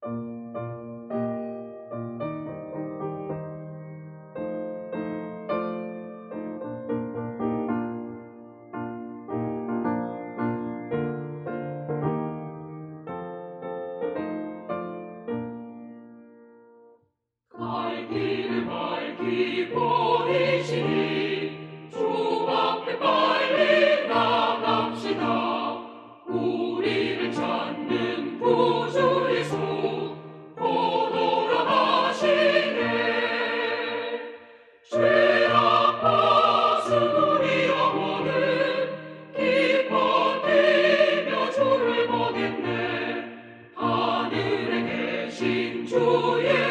갈 길을 밝히 보이시니 주 앞에 빨리 나갑시다. 우리를 찾는 구주 예수 곧 오라 하시네. 죄악받은 우리 영혼은 기뻐 뛰며 주를 보겠네. 하늘에 계신 주 예수